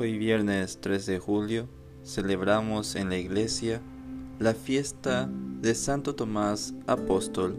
Hoy viernes 3 de julio celebramos en la iglesia la fiesta de Santo Tomás Apóstol.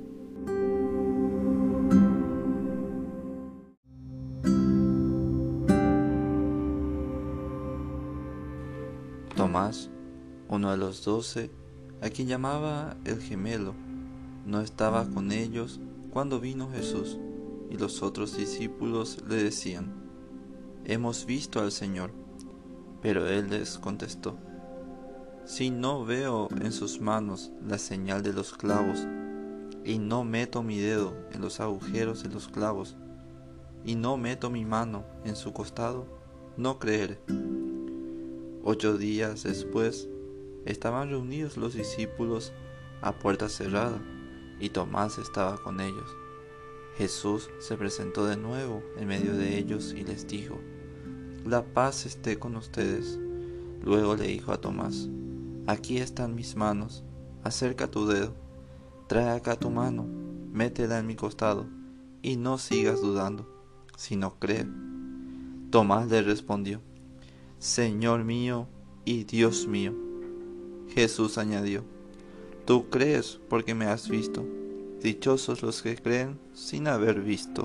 Tomás, uno de los 12, a quien llamaba el gemelo, no estaba con ellos cuando vino Jesús, y los otros discípulos le decían: «Hemos visto al Señor». Pero él les contestó: «Si no veo en sus manos la señal de los clavos, y no meto mi dedo en los agujeros de los clavos, y no meto mi mano en su costado, no creeré». 8 días después, estaban reunidos los discípulos a puerta cerrada, y Tomás estaba con ellos. Jesús se presentó de nuevo en medio de ellos y les dijo: «La paz esté con ustedes». Luego le dijo a Tomás: «Aquí están mis manos, acerca tu dedo, trae acá tu mano, métela en mi costado, y no sigas dudando, sino cree». Tomás le respondió: «Señor mío y Dios mío». Jesús añadió: «Tú crees porque me has visto. Dichosos los que creen sin haber visto».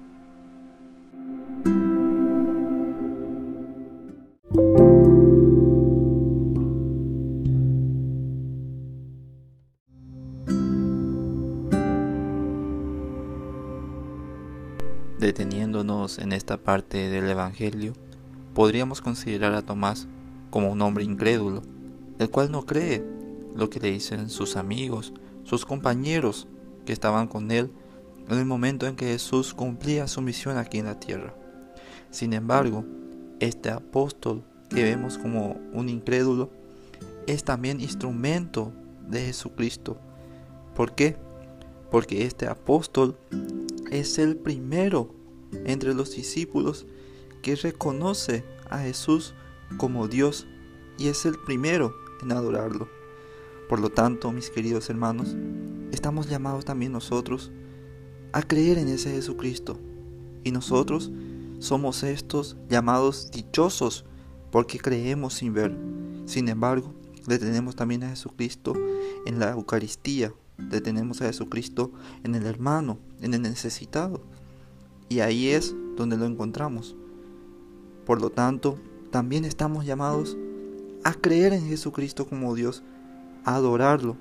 Deteniéndonos en esta parte del Evangelio, podríamos considerar a Tomás como un hombre incrédulo, el cual no cree lo que le dicen sus amigos, sus compañeros que estaban con él en el momento en que Jesús cumplía su misión aquí en la tierra. Sin embargo, este apóstol que vemos como un incrédulo es también instrumento de Jesucristo. ¿Por qué? Porque este apóstol es el primero entre los discípulos que reconoce a Jesús como Dios y es el primero en adorarlo. Por lo tanto, mis queridos hermanos, estamos llamados también nosotros a creer en ese Jesucristo. Y nosotros somos estos llamados dichosos porque creemos sin ver. Sin embargo, le tenemos también a Jesucristo en la Eucaristía. Le tenemos a Jesucristo en el hermano, en el necesitado. Y ahí es donde lo encontramos. Por lo tanto, también estamos llamados a creer en Jesucristo como Dios, a adorarlo.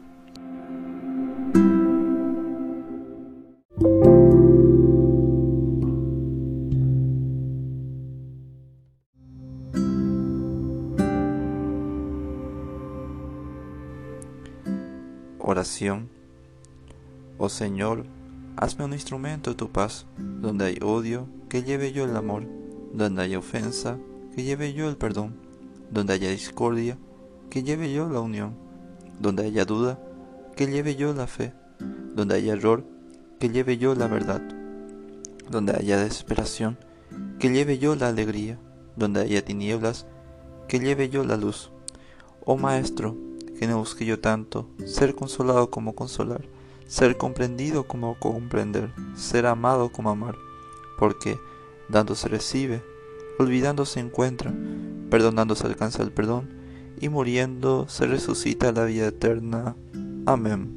Oración. Oh Señor, hazme un instrumento de tu paz. Donde hay odio, que lleve yo el amor. Donde haya ofensa, que lleve yo el perdón. Donde haya discordia, que lleve yo la unión. Donde haya duda, que lleve yo la fe. Donde haya error, que lleve yo la verdad. Donde haya desesperación, que lleve yo la alegría. Donde haya tinieblas, que lleve yo la luz. Oh Maestro, que no busque yo tanto ser consolado como consolar, ser comprendido como comprender, ser amado como amar, porque dando se recibe, olvidando se encuentra, perdonando se alcanza el perdón, y muriendo se resucita la vida eterna. Amén.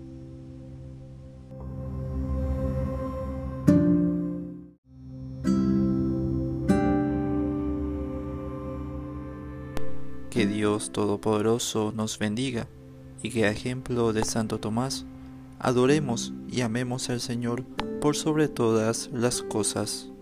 Que Dios Todopoderoso nos bendiga y que a ejemplo de Santo Tomás, adoremos y amemos al Señor por sobre todas las cosas.